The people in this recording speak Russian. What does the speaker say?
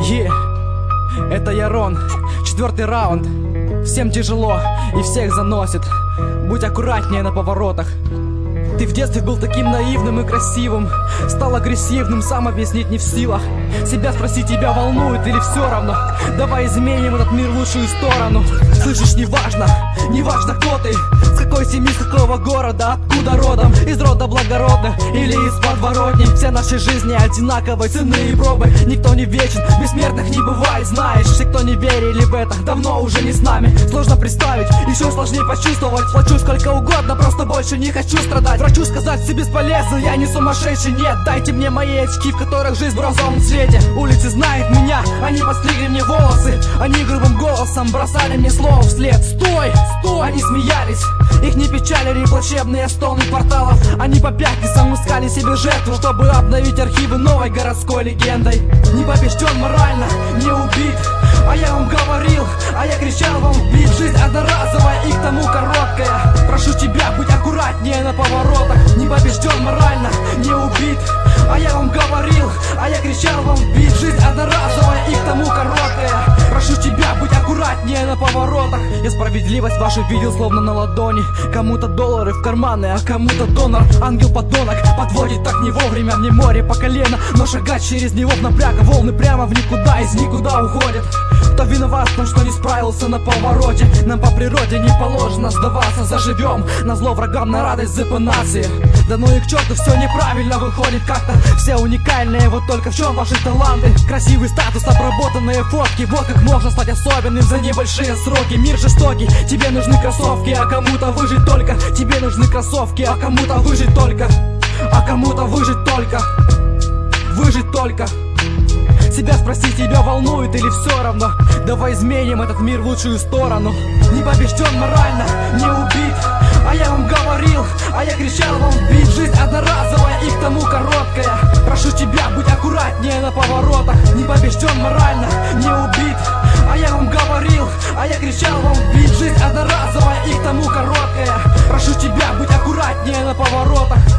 Это Ярон, 4-й раунд. Всем тяжело и всех заносит. Будь аккуратнее на поворотах. Ты в детстве был таким наивным и красивым, стал агрессивным, сам объяснить не в силах. Себя спроси, тебя волнует или все равно? Давай изменим этот мир в лучшую сторону. Слышишь, неважно кто ты, с какой семьи, с какого города, откуда родом, из рода благородных или из подворотни. Все наши жизни одинаковые, цены и пробы. Никто не вечен, бессмертных не бывает, знаешь. Все, кто не верили в это, давно уже не с нами. Сложно представить, еще сложнее почувствовать. Плачу сколько угодно, просто больше не хочу страдать. Врачу сказать, все бесполезно, я не сумасшедший, нет. Дайте мне мои очки, в которых жизнь в розовом цвете. Улицы знают меня, они подстригли мне волосы. Они грубым голосом бросали мне слово вслед. Стой, стой! Они смеялись, их не печалили плачебные стоны порталов. Они по пятницам искали себе жертву, чтобы обновить архивы новой городской легендой. Не побежден морально, не убит. А я вам говорил, а я кричал вам в бит. Жизнь одноразовая и к тому короткая. Прошу тебя, будь аккуратнее на поворотах. Не побежден морально, не убит. А я вам говорил, а я кричал вам в бит. Жизнь одноразовая и к тому короткая. Прошу тебя, будь аккуратнее на поворотах. Я справедливость вашу видел словно на ладони. Кому-то доллары в карманы, а кому-то донор. Ангел-подонок подводит так не вовремя. Мне море по колено, но шагать через него в напряг. Волны прямо в никуда, из никуда уходят. Кто виноват в том, что не справился на повороте? Нам по природе не положено сдаваться. Заживем на зло врагам, на радость ЗП нации. Да ну и к черту, все неправильно выходит как-то. Все уникальные, вот только в чем ваши таланты? Красивый статус, обработанные фотки. Вот как можно стать особенным за небольшие сроки. Мир жестокий, тебе нужны кроссовки, а кому-то выжить только. Тебе нужны кроссовки, а кому-то выжить только. А кому-то выжить только. Выжить только. Себя спроси, тебя волнует или все равно? Давай изменим этот мир в лучшую сторону. Не побежден морально, не убит. А я вам говорил, а я кричал вам в бит. Жизнь одноразовая и к тому короткая. Прошу тебя, будь аккуратнее на поворотах. Не побежден морально, не убит. А я вам говорил, а я кричал вам в бит. Жизнь одноразовая и к тому короткая. Прошу тебя, будь аккуратнее на поворотах.